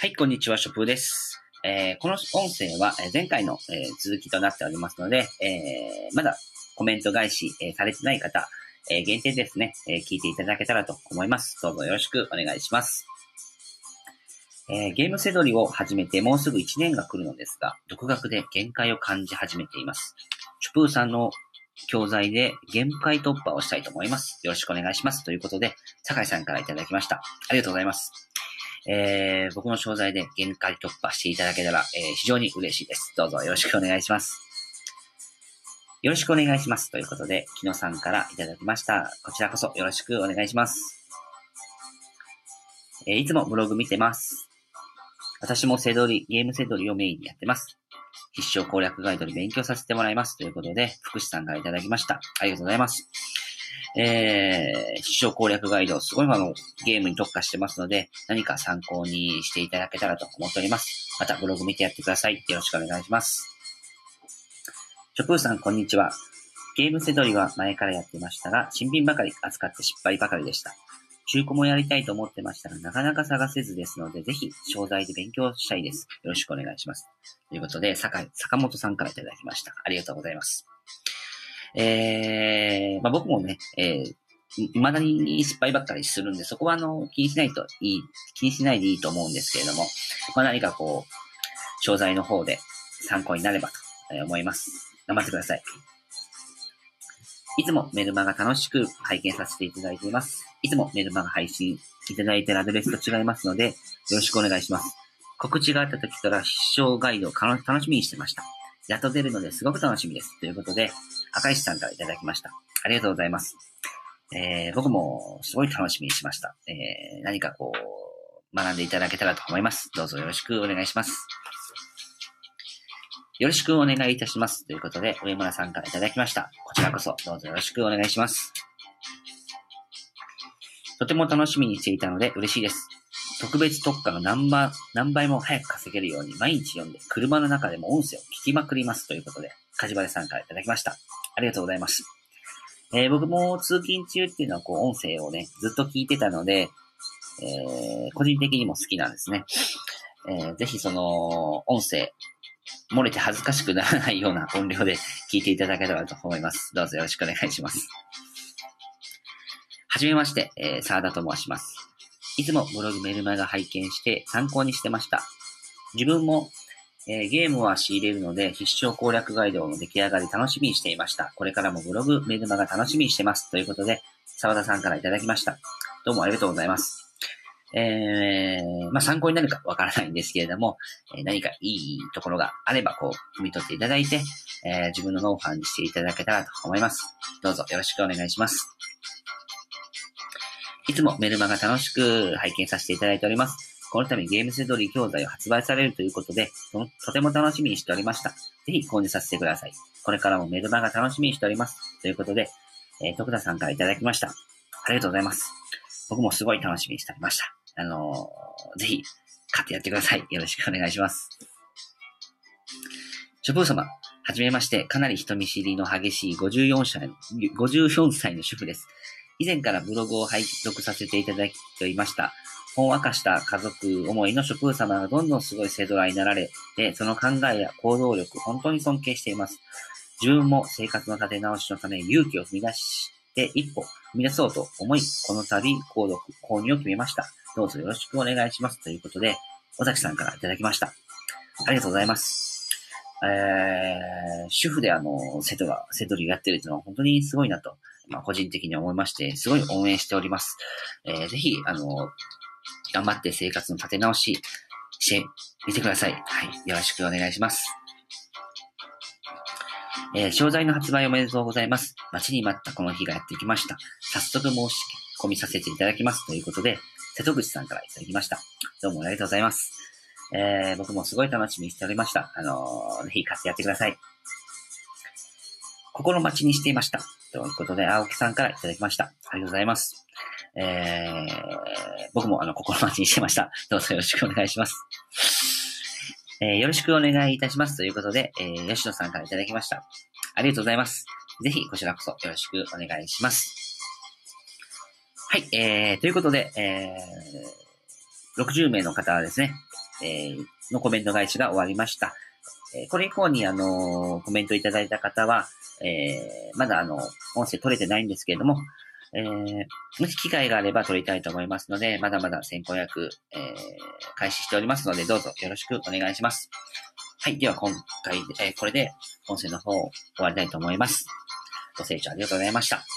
はい、こんにちは、ショプーです。この音声は前回の続きとなっておりますので、まだコメント返しされてない方、限定ですね、聞いていただけたらと思います。どうぞよろしくお願いします。ゲームセドリを始めてもうすぐ1年が来るのですが、独学で限界を感じ始めています。ショプーさんの教材で限界突破をしたいと思います。よろしくお願いします。ということで、酒井さんからいただきました。ありがとうございます。僕の商材で限界突破していただけたら、非常に嬉しいです。どうぞよろしくお願いします。よろしくお願いします。ということで、木野さんからいただきました。こちらこそよろしくお願いします。いつもブログ見てます。私もゲームセドリをメインにやってます。必勝攻略ガイドに勉強させてもらいます。ということで、福士さんからいただきました。ありがとうございます。必勝攻略ガイド、すごいゲームに特化してますので、何か参考にしていただけたらと思っております。またブログ見てやってください。よろしくお願いします。ショプーさん、こんにちは。ゲームセドリは前からやってましたが、新品ばかり扱って失敗ばかりでした。中古もやりたいと思ってましたが、なかなか探せずですので、ぜひ、商材で勉強したいです。よろしくお願いします。ということで、坂本さんからいただきました。ありがとうございます。僕もね、未だに失敗ばっかりするんで、そこは気にしないでいいと思うんですけれども、何か商材の方で参考になればと思います。頑張ってください。いつもメルマガ楽しく拝見させていただいています。いつもメルマガ配信いただいているアドレスと違いますので、よろしくお願いします。告知があった時から必勝ガイドを楽しみにしてました。やっと出るのですごく楽しみです。ということで、赤石さんからいただきました。ありがとうございます。僕もすごい楽しみにしました。何か学んでいただけたらと思います。どうぞよろしくお願いします。よろしくお願いいたします。ということで、上村さんからいただきました。こちらこそどうぞよろしくお願いします。とても楽しみにしていたので嬉しいです。特別特価の何倍も早く稼げるように毎日読んで車の中でも音声を聞きまくりますということで、かじばれさんからいただきました。ありがとうございます。僕も通勤中っていうのは音声をね、ずっと聞いてたので、個人的にも好きなんですね。ぜひその音声、漏れて恥ずかしくならないような音量で聞いていただけたらと思います。どうぞよろしくお願いします。はじめまして、沢田と申します。いつもブログメルマガ拝見して参考にしてました。自分も、ゲームは仕入れるので必勝攻略ガイドの出来上がり楽しみにしていました。これからもブログメルマガ楽しみにしてます。ということで、沢田さんからいただきました。どうもありがとうございます。参考になるかわからないんですけれども、何かいいところがあれば、汲み取っていただいて、自分のノウハウにしていただけたらと思います。どうぞよろしくお願いします。いつもメルマガ楽しく拝見させていただいております。この度ゲームセドリ教材を発売されるということで、とても楽しみにしておりました。ぜひ購入させてください。これからもメルマガ楽しみにしております。ということで、徳田さんからいただきました。ありがとうございます。僕もすごい楽しみにしておりました。ぜひ、買ってやってください。よろしくお願いします。ショプー様、はじめまして、かなり人見知りの激しい54歳の主婦です。以前からブログを拝読させていただいていました。ほんわかした家族思いのショプー様がどんどんすごいセドラになられて、その考えや行動力、本当に尊敬しています。自分も生活の立て直しのため勇気を踏み出して一歩踏み出そうと思い、この度購入を決めました。どうぞよろしくお願いします。ということで、尾崎さんからいただきました。ありがとうございます。主婦でセドリをやってるというのは本当にすごいなと、個人的に思いまして、すごい応援しております。ぜひ、頑張って生活の立て直ししてみてください。はい。よろしくお願いします。商材の発売おめでとうございます。待ちに待ったこの日がやってきました。早速申し込みさせていただきますということで、瀬戸口さんからいただきました。どうもありがとうございます。僕もすごい楽しみにしておりました。ぜひ買ってやってください。心待ちにしていました。ということで、青木さんからいただきました。ありがとうございます。僕も心待ちにしてました。どうぞよろしくお願いします。よろしくお願いいたします。ということで、吉野さんからいただきました。ありがとうございます。ぜひ、こちらこそよろしくお願いします。はい、ということで、60名の方はですね、 のコメント返しが終わりました。これ以降にコメントいただいた方は、まだ音声取れてないんですけれども、もし機会があれば取りたいと思いますので、まだまだ先行予約、開始しておりますので、どうぞよろしくお願いします。はい。では今回、これで音声の方を終わりたいと思います。ご清聴ありがとうございました。